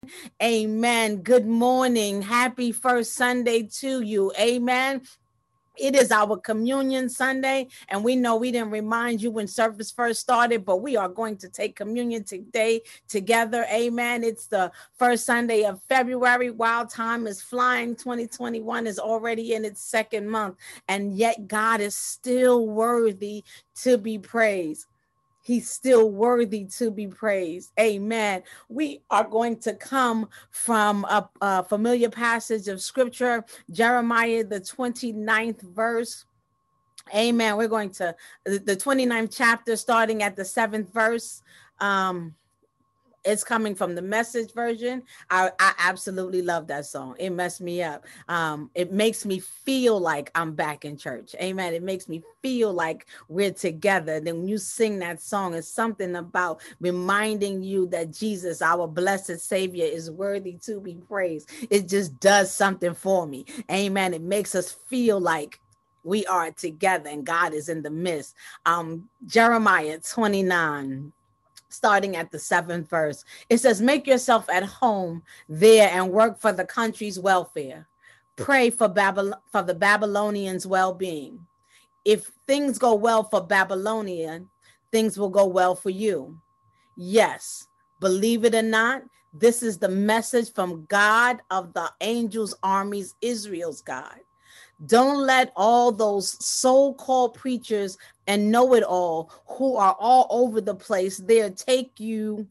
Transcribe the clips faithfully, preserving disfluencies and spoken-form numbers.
Amen. Good morning. Happy first Sunday to you. Amen. It is our communion Sunday, and we know we didn't remind you when service first started, but we are going to take communion today together. Amen. It's the first Sunday of February. While time is flying, twenty twenty-one is already in its second month, and yet God is still worthy to be praised. He's still worthy to be praised. Amen. We are going to come from a, a familiar passage of scripture, Jeremiah, the twenty-ninth verse. Amen. We're going to the twenty-ninth chapter, starting at the seventh verse. Um, it's coming from the Message version. I, I absolutely love that song. It messed me up. Um, it makes me feel like I'm back in church. Amen. It makes me feel like we're together. Then when you sing that song, it's something about reminding you that Jesus, our blessed Savior, is worthy to be praised. It just does something for me. Amen. It makes us feel like we are together and God is in the midst. Um, Jeremiah twenty-nine, starting at the seventh verse. It says, make yourself at home there and work for the country's welfare. Pray for Babylon, for the Babylonians' well-being. If things go well for Babylonian, things will go well for you. Yes, believe it or not, this is the message from God of the angels' armies, Israel's God. Don't let all those so-called preachers and know-it-all who are all over the place there take you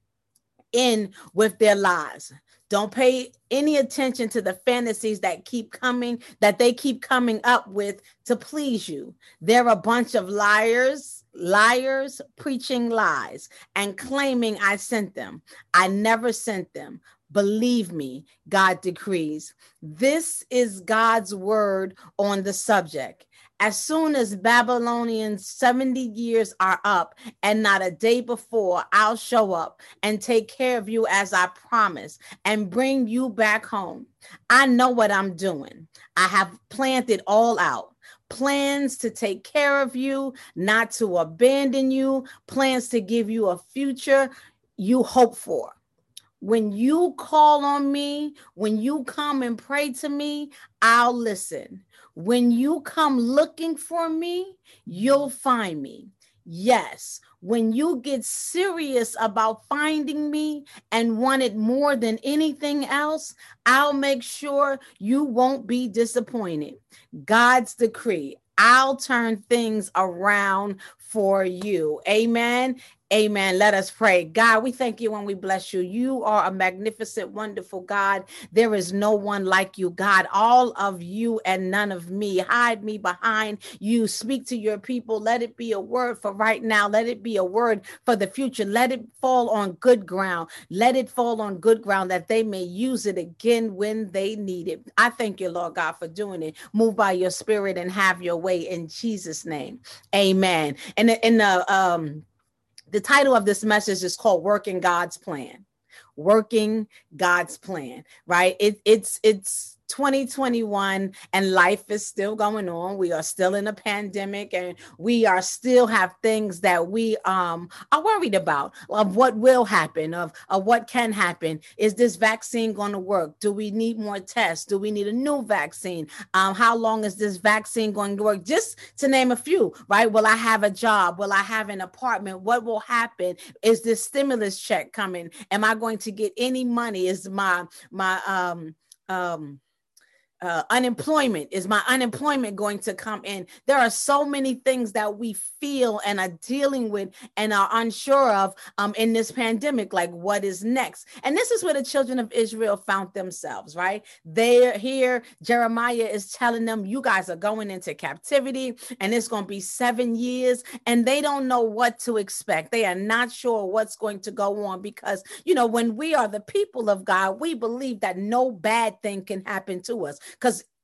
in with their lies. Don't pay any attention to the fantasies that keep coming, that they keep coming up with to please you. They're a bunch of liars, liars preaching lies and claiming I sent them. I never sent them. Believe me, God decrees. This is God's word on the subject. As soon as Babylonians seventy years are up and not a day before, I'll show up and take care of you as I promised and bring you back home. I know what I'm doing. I have planned it all out. Plans to take care of you, not to abandon you, plans to give you a future you hope for. When you call on me, when you come and pray to me, I'll listen. When you come looking for me, you'll find me. Yes, when you get serious about finding me and want it more than anything else, I'll make sure you won't be disappointed. God's decree. I'll turn things around for you. Amen. Amen. Let us pray. God, we thank you and we bless you. You are a magnificent, wonderful God. There is no one like you, God. All of you and none of me. Hide me behind you. Speak to your people. Let it be a word for right now. Let it be a word for the future. Let it fall on good ground. Let it fall on good ground that they may use it again when they need it. I thank you, Lord God, for doing it. Move by your spirit and have your way in Jesus' name. Amen. And in the um the title of this message is called Working God's Plan. Working God's Plan, right? It, it's it's twenty twenty-one and life is still going on. We are still in a pandemic and we are still have things that we um are worried about of what will happen, of, of what can happen. Is this vaccine going to work? Do we need more tests? Do we need a new vaccine? Um, how long is this vaccine going to work? Just to name a few, right? Will I have a job? Will I have an apartment? What will happen? Is this stimulus check coming? Am I going to get any money? Is my my um um uh, unemployment, is my unemployment going to come in? There are so many things that we feel and are dealing with and are unsure of um, in this pandemic, like what is next. And this is where the children of Israel found themselves, right? They're here. Jeremiah is telling them, you guys are going into captivity and it's going to be seven years and they don't know what to expect. They are not sure what's going to go on because, you know, when we are the people of God, we believe that no bad thing can happen to us. Because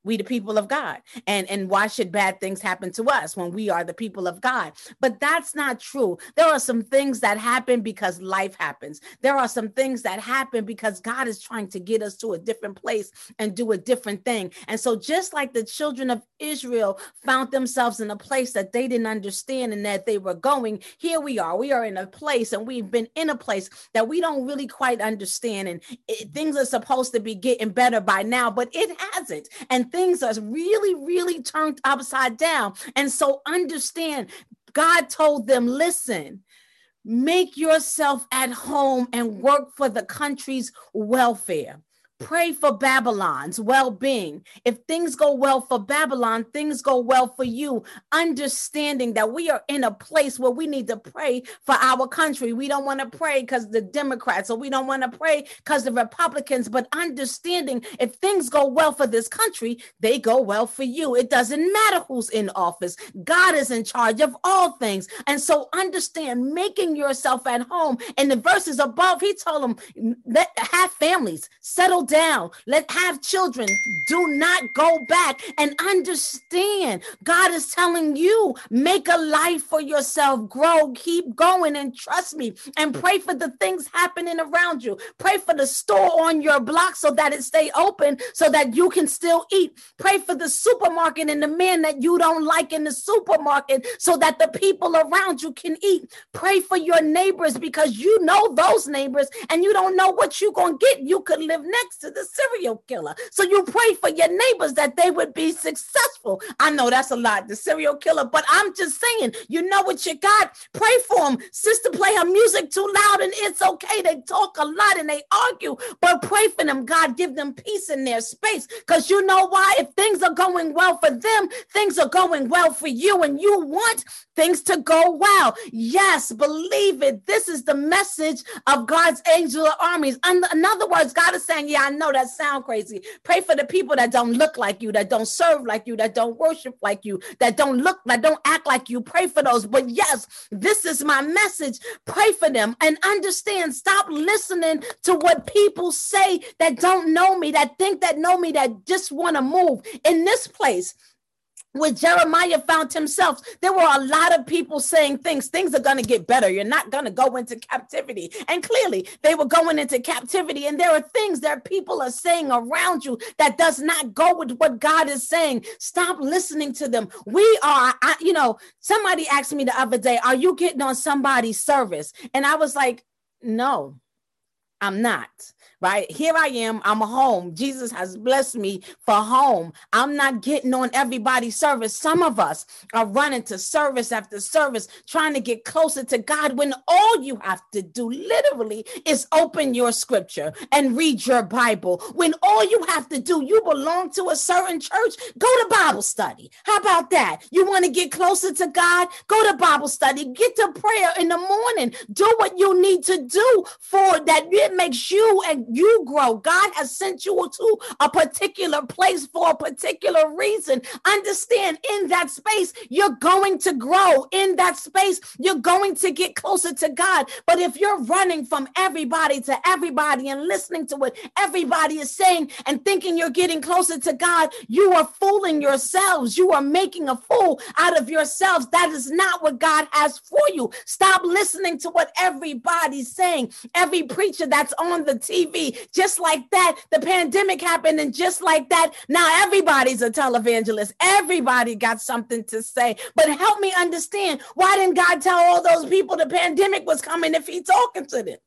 We the people of God. And, and why should bad things happen to us when we are the people of God? But that's not true. There are some things that happen because life happens. There are some things that happen because God is trying to get us to a different place and do a different thing. And so just like the children of Israel found themselves in a place that they didn't understand and that they were going, here we are. We are in a place, and we've been in a place that we don't really quite understand. And it, things are supposed to be getting better by now, but it hasn't. And things are really, really turned upside down. And so understand, God told them, listen, make yourself at home and work for the country's welfare. Pray for Babylon's well-being. If things go well for Babylon, things go well for you. Understanding that we are in a place where we need to pray for our country. We don't want to pray because the Democrats, or we don't want to pray because the Republicans, but understanding if things go well for this country, they go well for you. It doesn't matter who's in office. God is in charge of all things. And so understand, making yourself at home. In the verses above, he told them, let have families, settle down, let have children, do not go back. And understand, God is telling you, make a life for yourself, grow, keep going, and trust me, and pray for the things happening around you. Pray for the store on your block so that it stay open so that you can still eat. Pray for the supermarket and the man that you don't like in the supermarket so that the people around you can eat. Pray for your neighbors because you know those neighbors and you don't know what you're going to get. You could live next to the serial killer. So you pray for your neighbors that they would be successful. I know that's a lot, the serial killer, but I'm just saying, you know what you got? Pray for them. Sister play her music too loud and it's okay. They talk a lot and they argue, but pray for them. God, give them peace in their space, because you know why? If things are going well for them, things are going well for you, and you want things to go well. Yes, believe it. This is the message of God's angel armies. In other words, God is saying, yeah, I know that sounds crazy. Pray for the people that don't look like you, that don't serve like you, that don't worship like you, that don't look, that don't act like you. Pray for those. But yes, this is my message. Pray for them and understand. Stop listening to what people say that don't know me, that think that know me, that just want to move. In this place where Jeremiah found himself, there were a lot of people saying things, things are going to get better. You're not going to go into captivity. And clearly they were going into captivity. And there are things that people are saying around you that does not go with what God is saying. Stop listening to them. We are, I, you know, somebody asked me the other day, are you getting on somebody's service? And I was like, no, I'm not. Right here I am. I'm home. Jesus has blessed me for home. I'm not getting on everybody's service. Some of us are running to service after service, trying to get closer to God, when all you have to do literally is open your scripture and read your Bible. When all you have to do, you belong to a certain church, go to Bible study. How about that? You want to get closer to God? Go to Bible study. Get to prayer in the morning. Do what you need to do for that. It makes you and you grow. God has sent you to a particular place for a particular reason. Understand, in that space, you're going to grow. In that space, you're going to get closer to God. But if you're running from everybody to everybody and listening to what everybody is saying and thinking you're getting closer to God, you are fooling yourselves. You are making a fool out of yourselves. That is not what God has for you. Stop listening to what everybody's saying. Every preacher that's on the T V, just like that, the pandemic happened, and just like that, now everybody's a televangelist. Everybody got something to say. But help me understand, why didn't God tell all those people the pandemic was coming if He's talking to them?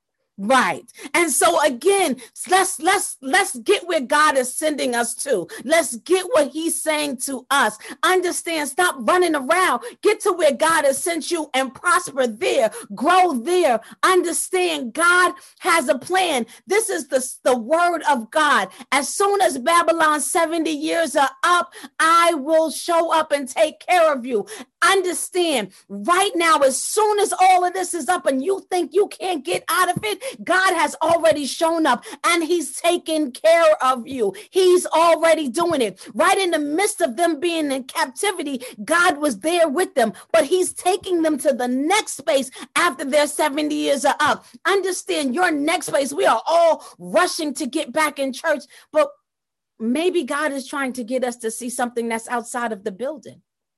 Right. And so again, let's let's let's get where God is sending us to. Let's get what He's saying to us. Understand, stop running around. Get to where God has sent you and prosper there. Grow there. Understand, God has a plan. This is the, the word of God. As soon as Babylon's seventy years are up, I will show up and take care of you. Understand, right now, as soon as all of this is up and you think you can't get out of it, God has already shown up and He's taken care of you. He's already doing it. Right in the midst of them being in captivity, God was there with them, but He's taking them to the next space after their seventy years are up. Understand, your next space, we are all rushing to get back in church, but maybe God is trying to get us to see something that's outside of the building.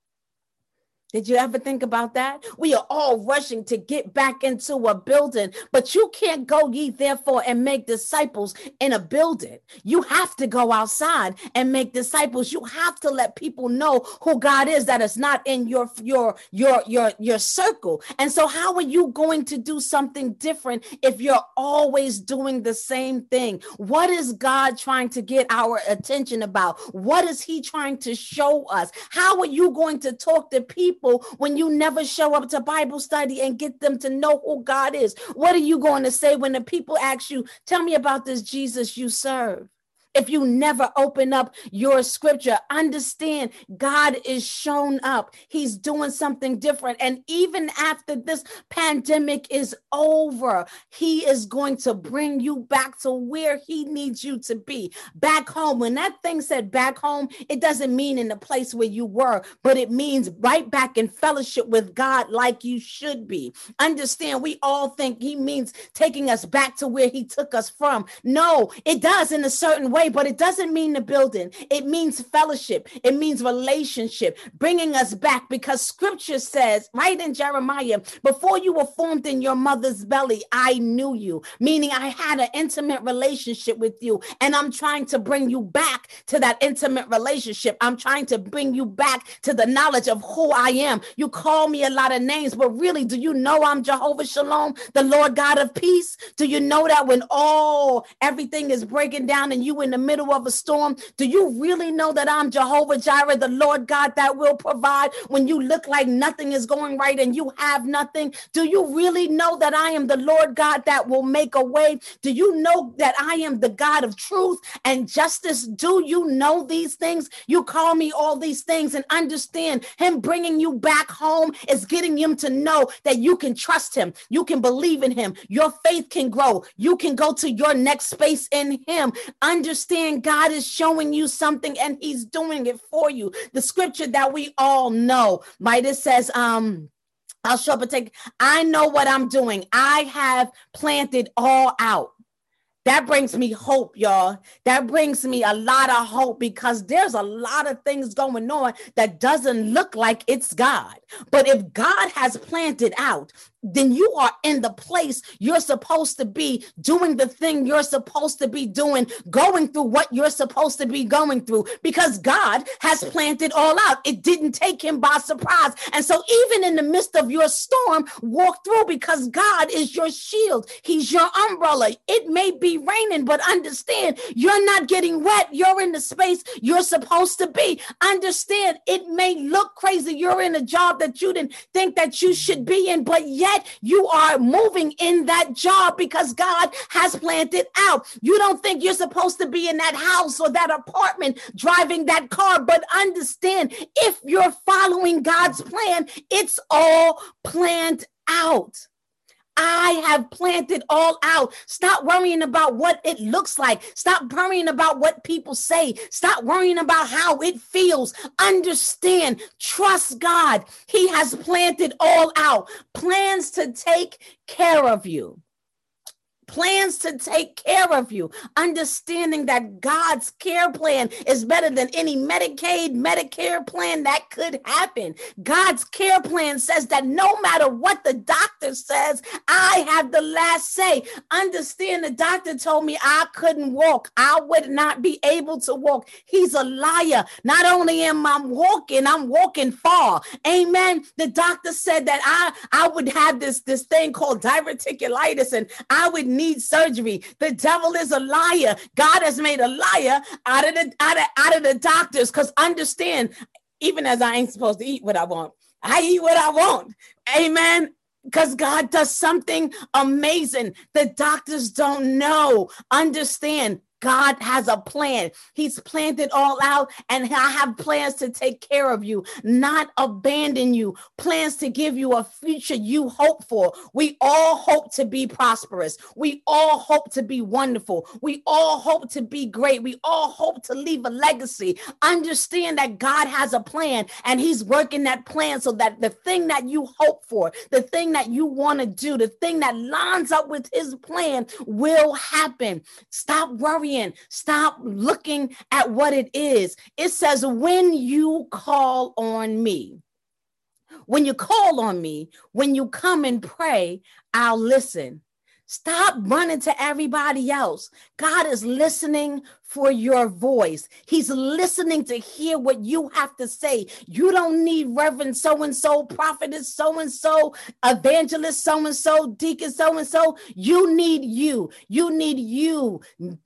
Did you ever think about that? We are all rushing to get back into a building, but you can't go ye therefore and make disciples in a building. You have to go outside and make disciples. You have to let people know who God is, that is not in your, your, your, your, your circle. And so how are you going to do something different if you're always doing the same thing? What is God trying to get our attention about? What is he trying to show us? How are you going to talk to people when you never show up to Bible study and get them to know who God is? What are you going to say when the people ask you, tell me about this Jesus you serve? If you never open up your scripture, understand God is shown up. He's doing something different. And even after this pandemic is over, he is going to bring you back to where he needs you to be, back home. When that thing said back home, it doesn't mean in the place where you were, but it means right back in fellowship with God like you should be. Understand, we all think he means taking us back to where he took us from. No, it does in a certain way, but it doesn't mean the building. It means fellowship. It means relationship, bringing us back, because scripture says right in Jeremiah, before you were formed in your mother's belly, I knew you, meaning I had an intimate relationship with you. And I'm trying to bring you back to that intimate relationship. I'm trying to bring you back to the knowledge of who I am. You call me a lot of names, but really, do you know I'm Jehovah Shalom, the Lord God of peace? Do you know that when all everything is breaking down and you in the middle of a storm, do you really know that I'm Jehovah Jireh, the Lord God that will provide when you look like nothing is going right and you have nothing? Do you really know that I am the Lord God that will make a way? Do you know that I am the God of truth and justice? Do you know these things? You call me all these things, and understand him bringing you back home is getting him to know that you can trust him. You can believe in him. Your faith can grow. You can go to your next space in him. Understand God is showing you something and he's doing it for you. The scripture that we all know, right? It says, um, I'll show up and take, I know what I'm doing. I have planted all out. That brings me hope, y'all. That brings me a lot of hope, because there's a lot of things going on that doesn't look like it's God. But if God has planted out, then you are in the place you're supposed to be, doing the thing you're supposed to be doing, going through what you're supposed to be going through, because God has planted all out. It didn't take him by surprise. And so even in the midst of your storm, walk through, because God is your shield. He's your umbrella. It may be raining, but understand you're not getting wet. You're in the space you're supposed to be. Understand, it may look crazy. You're in a job that you didn't think that you should be in, but yet you are moving in that job because God has planted out. You don't think you're supposed to be in that house or that apartment driving that car, but understand, if you're following God's plan, it's all planned out. I have planted all out. Stop worrying about what it looks like. Stop worrying about what people say. Stop worrying about how it feels. Understand, trust God. He has planted all out. Plans to take care of you. Plans to take care of you, understanding that God's care plan is better than any Medicaid, Medicare plan that could happen. God's care plan says that no matter what the doctor says, I have the last say. Understand, the doctor told me I couldn't walk. I would not be able to walk. He's a liar. Not only am I walking, I'm walking far. Amen. The doctor said that I, I would have this, this thing called diverticulitis and I would need surgery. The devil is a liar. God has made a liar out of the out of, out of the doctors, because understand, even as I ain't supposed to eat what I want, I eat what I want. Amen. Because God does something amazing. The doctors don't know. Understand, God has a plan. He's planned it all out, and I have plans to take care of you, not abandon you, plans to give you a future you hope for. We all hope to be prosperous. We all hope to be wonderful. We all hope to be great. We all hope to leave a legacy. Understand that God has a plan, and he's working that plan so that the thing that you hope for, the thing that you want to do, the thing that lines up with his plan will happen. Stop worrying understand. Stop looking at what it is. It says, when you call on me, when you call on me, when you come and pray, I'll listen. Stop running to everybody else. God is listening for your voice. He's listening to hear what you have to say. You don't need Reverend so-and-so, prophetess so-and-so, evangelist so-and-so, deacon so-and-so. You need you. You need you.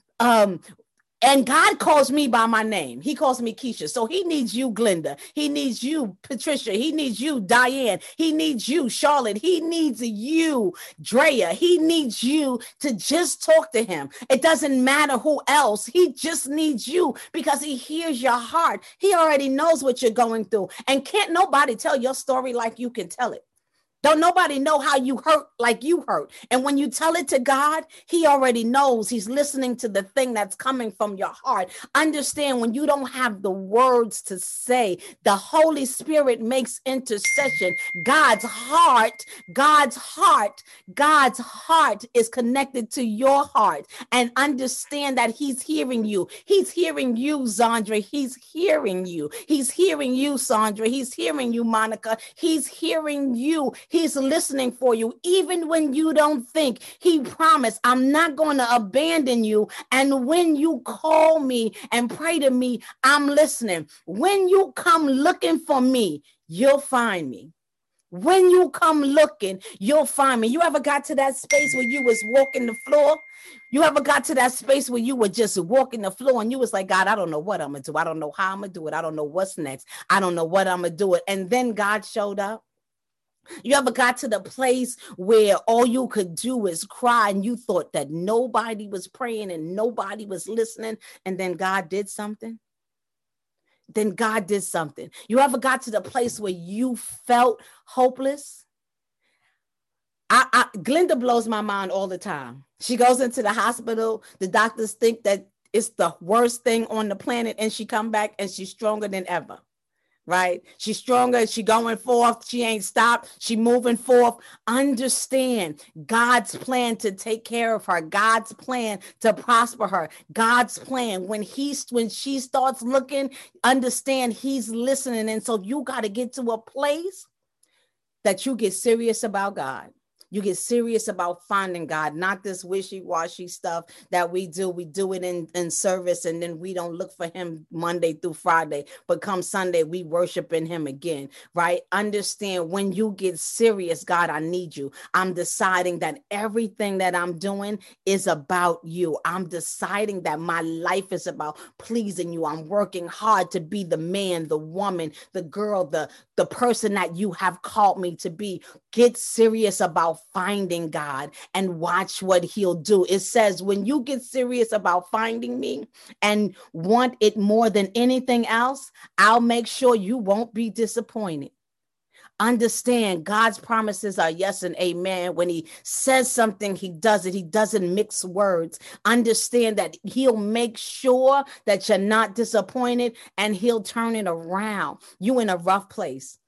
Um, And God calls me by my name. He calls me Keisha. So he needs you, Glenda. He needs you, Patricia. He needs you, Diane. He needs you, Charlotte. He needs you, Drea. He needs you to just talk to him. It doesn't matter who else. He just needs you because he hears your heart. He already knows what you're going through. And can't nobody tell your story like you can tell it. Don't nobody know how you hurt like you hurt. And when you tell it to God, he already knows. He's listening to the thing that's coming from your heart. Understand, when you don't have the words to say, the Holy Spirit makes intercession. God's heart, God's heart, God's heart is connected to your heart. And understand that he's hearing you. He's hearing you, Zandra. He's hearing you. He's hearing you, Sandra. He's hearing you, Monica. He's hearing you. He's listening for you, even when you don't think. He promised, I'm not going to abandon you. And when you call me and pray to me, I'm listening. When you come looking for me, you'll find me. When you come looking, you'll find me. You ever got to that space where you was walking the floor? You ever got to that space where you were just walking the floor and you was like, God, I don't know what I'm going to do. I don't know how I'm going to do it. I don't know what's next. I don't know what I'm going to do it. And then God showed up. You ever got to the place where all you could do is cry and you thought that nobody was praying and nobody was listening, and then God did something? Then God did something. You ever got to the place where you felt hopeless? I, I, Glenda blows my mind all the time. She goes into the hospital. The doctors think that it's the worst thing on the planet, and she come back and she's stronger than ever. Right? She's stronger. She going forth. She ain't stopped. She moving forth. Understand God's plan to take care of her. God's plan to prosper her. God's plan. When he's, when she starts looking, understand he's listening. And so you got to get to a place that you get serious about God. You get serious about finding God, not this wishy-washy stuff that we do. We do it in, in service, and then we don't look for him Monday through Friday. But come Sunday, we worship in him again, right? Understand, when you get serious, God, I need you. I'm deciding that everything that I'm doing is about you. I'm deciding that my life is about pleasing you. I'm working hard to be the man, the woman, the girl, the, the person that you have called me to be. Get serious about finding God and watch what he'll do. It says, when you get serious about finding me and want it more than anything else, I'll make sure you won't be disappointed. Understand, God's promises are yes and amen. When he says something, he does it. He doesn't mix words. Understand that he'll make sure that you're not disappointed, and he'll turn it around. You in a rough place.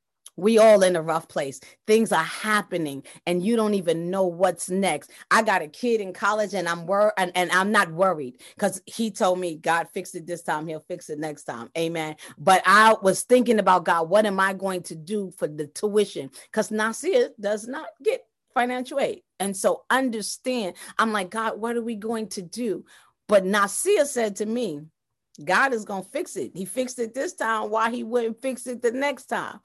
We all in a rough place. Things are happening and you don't even know what's next. I got a kid in college and I'm wor- and, and I'm not worried because he told me God fixed it this time. He'll fix it next time. Amen. But I was thinking about, God, what am I going to do for the tuition? Because Nasir does not get financial aid. And so understand, I'm like, God, what are we going to do? But Nasir said to me, God is going to fix it. He fixed it this time. Why he wouldn't fix it the next time?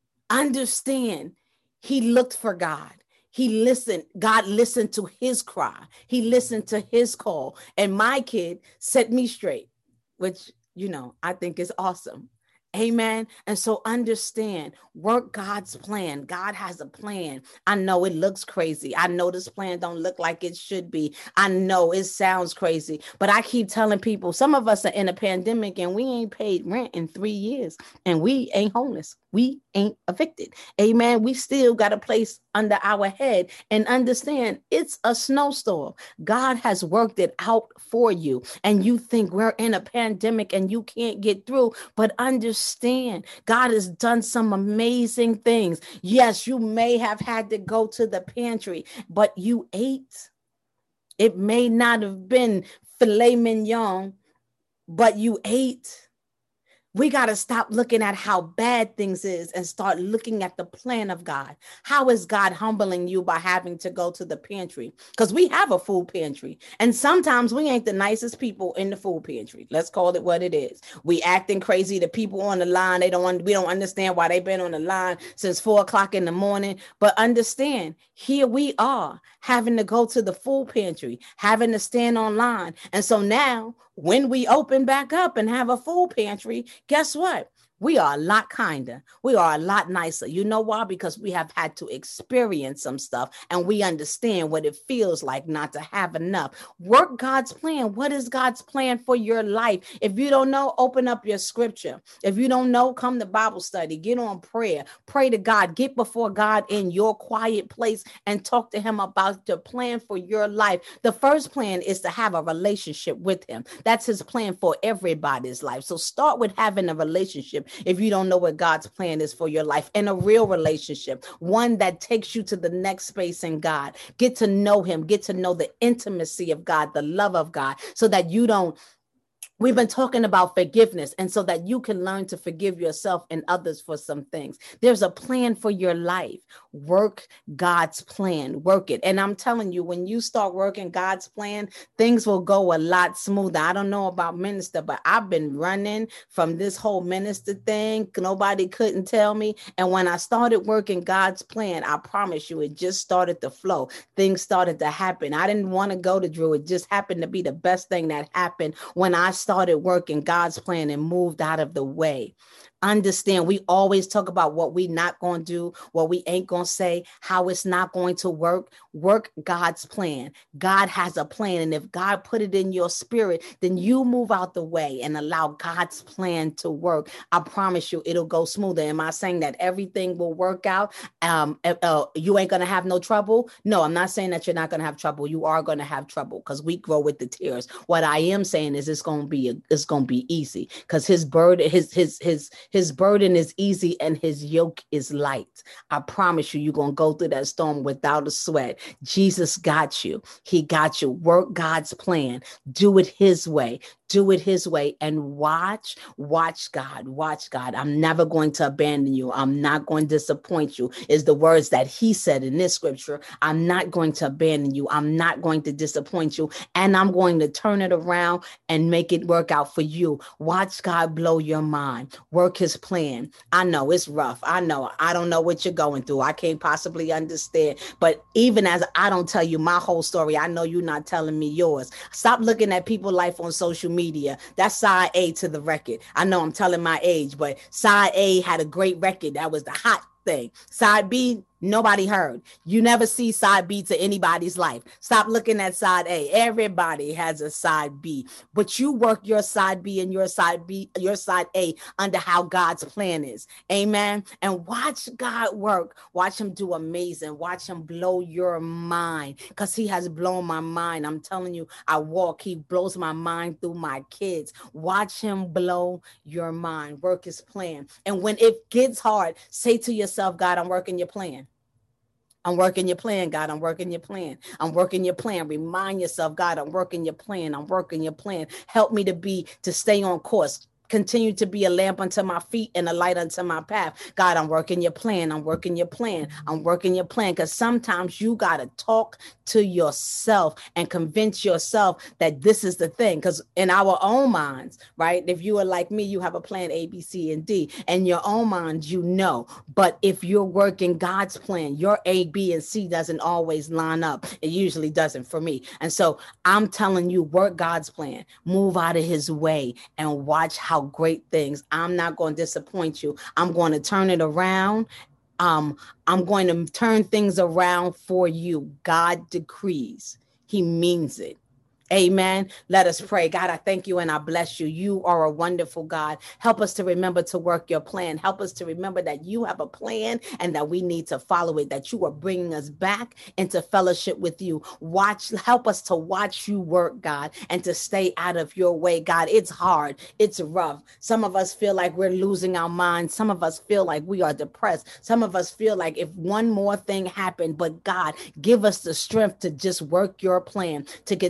Understand, he looked for God. He listened. God listened to his cry. He listened to his call. And my kid set me straight, which, you know, I think is awesome. Amen. And so understand, work God's plan. God has a plan. I know it looks crazy. I know this plan don't look like it should be. I know it sounds crazy, but I keep telling people, some of us are in a pandemic and we ain't paid rent in three years and we ain't homeless. We ain't evicted. Amen. We still got a place under our head, and understand it's a snowstorm. God has worked it out for you. And you think we're in a pandemic and you can't get through, but understand God has done some amazing things. Yes, you may have had to go to the pantry, but you ate. It may not have been filet mignon, but you ate. We got to stop looking at how bad things is and start looking at the plan of God. How is God humbling you by having to go to the pantry? Because we have a food pantry. And sometimes we ain't the nicest people in the food pantry. Let's call it what it is. We acting crazy. The people on the line, they don't, we don't understand why they've been on the line since four o'clock in the morning. But understand, here we are having to go to the food pantry, having to stand online. And so now when we open back up and have a food pantry, guess what? We are a lot kinder. We are a lot nicer. You know why? Because we have had to experience some stuff and we understand what it feels like not to have enough. Work God's plan. What is God's plan for your life? If you don't know, open up your scripture. If you don't know, come to Bible study. Get on prayer. Pray to God. Get before God in your quiet place and talk to him about the plan for your life. The first plan is to have a relationship with him. That's his plan for everybody's life. So start with having a relationship. If you don't know what God's plan is for your life, and a real relationship, one that takes you to the next space in God. Get to know him, get to know the intimacy of God, the love of God, so that you don't. We've been talking about forgiveness, and so that you can learn to forgive yourself and others for some things. There's a plan for your life. Work God's plan. Work it. And I'm telling you, when you start working God's plan, things will go a lot smoother. I don't know about minister, but I've been running from this whole minister thing. Nobody couldn't tell me. And when I started working God's plan, I promise you, it just started to flow. Things started to happen. I didn't want to go to Drew. It just happened to be the best thing that happened when I started working God's plan and moved out of the way. Understand, we always talk about what we not going to do, what we ain't going to say, how it's not going to work. Work God's plan. God has a plan. And if God put it in your spirit, then you move out the way and allow God's plan to work. I promise you, it'll go smoother. Am I saying that everything will work out? Um, uh, you ain't going to have no trouble? No, I'm not saying that you're not going to have trouble. You are going to have trouble because we grow with the tears. What I am saying is it's going to be, a, it's going to be easy because his burden, his, his, his, his burden is easy and his yoke is light. I promise you, you're going to go through that storm without a sweat. Jesus got you. He got you. Work God's plan. Do it his way. Do it his way and watch, watch God, watch God. I'm never going to abandon you. I'm not going to disappoint you is the words that he said in this scripture. I'm not going to abandon you. I'm not going to disappoint you. And I'm going to turn it around and make it work out for you. Watch God blow your mind. Work his plan. I know it's rough. I know. I don't know what you're going through. I can't possibly understand. But even as I don't tell you my whole story, I know you're not telling me yours. Stop looking at people's life on social media. Media. That's side A to the record. I know I'm telling my age, but side A had a great record. That was the hot thing. Side B, nobody heard. You never see side B to anybody's life. Stop looking at side A. Everybody has a side B, but you work your side B and your side B, your side A under how God's plan is. Amen. And watch God work. Watch him do amazing. Watch him blow your mind because he has blown my mind. I'm telling you, I walk. He blows my mind through my kids. Watch him blow your mind. Work his plan. And when it gets hard, say to yourself, God, I'm working your plan. I'm working your plan, God. I'm working your plan. I'm working your plan. Remind yourself, God, I'm working your plan. I'm working your plan. Help me to be, to stay on course. Continue to be a lamp unto my feet and a light unto my path. God, I'm working your plan. I'm working your plan. I'm working your plan. Because sometimes you got to talk to yourself and convince yourself that this is the thing. Because in our own minds, right? If you are like me, you have a plan A, B, C, and D. In your own minds, you know. But if you're working God's plan, your A, B, and C doesn't always line up. It usually doesn't for me. And so I'm telling you, work God's plan. Move out of his way and watch how great things. I'm not going to disappoint you. I'm going to turn it around. Um, I'm going to turn things around for you. God decrees. He means it. Amen. Let us pray. God, I thank you and I bless you. You are a wonderful God. Help us to remember to work your plan. Help us to remember that you have a plan and that we need to follow it, that you are bringing us back into fellowship with you. Watch, help us to watch you work, God, and to stay out of your way, God. It's hard. It's rough. Some of us feel like we're losing our minds. Some of us feel like we are depressed. Some of us feel like if one more thing happened, but God, give us the strength to just work your plan, to continue to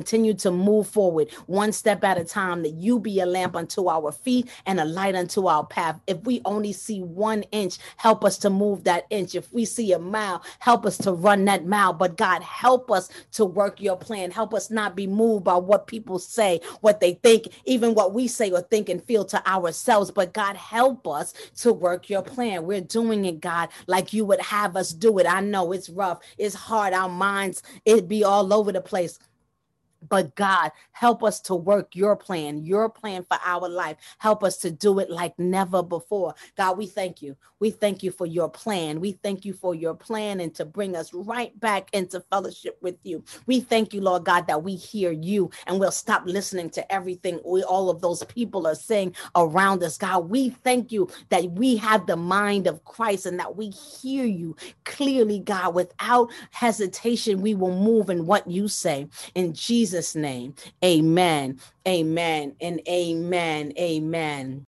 to move forward one step at a time, that you be a lamp unto our feet and a light unto our path. If we only see one inch, help us to move that inch. If we see a mile, help us to run that mile. But God, help us to work your plan. Help us not be moved by what people say, what they think, even what we say or think and feel to ourselves. But God, help us to work your plan. We're doing it, God, like you would have us do it. I know it's rough. It's hard. Our minds, it'd be all over the place. But God, help us to work your plan, your plan for our life. Help us to do it like never before. God, we thank you. We thank you for your plan. We thank you for your plan and to bring us right back into fellowship with you. We thank you, Lord God, that we hear you and we'll stop listening to everything we, all of those people are saying around us. God, we thank you that we have the mind of Christ and that we hear you clearly, God. Without hesitation, we will move in what you say. In Jesus' name, amen, amen, and amen, amen.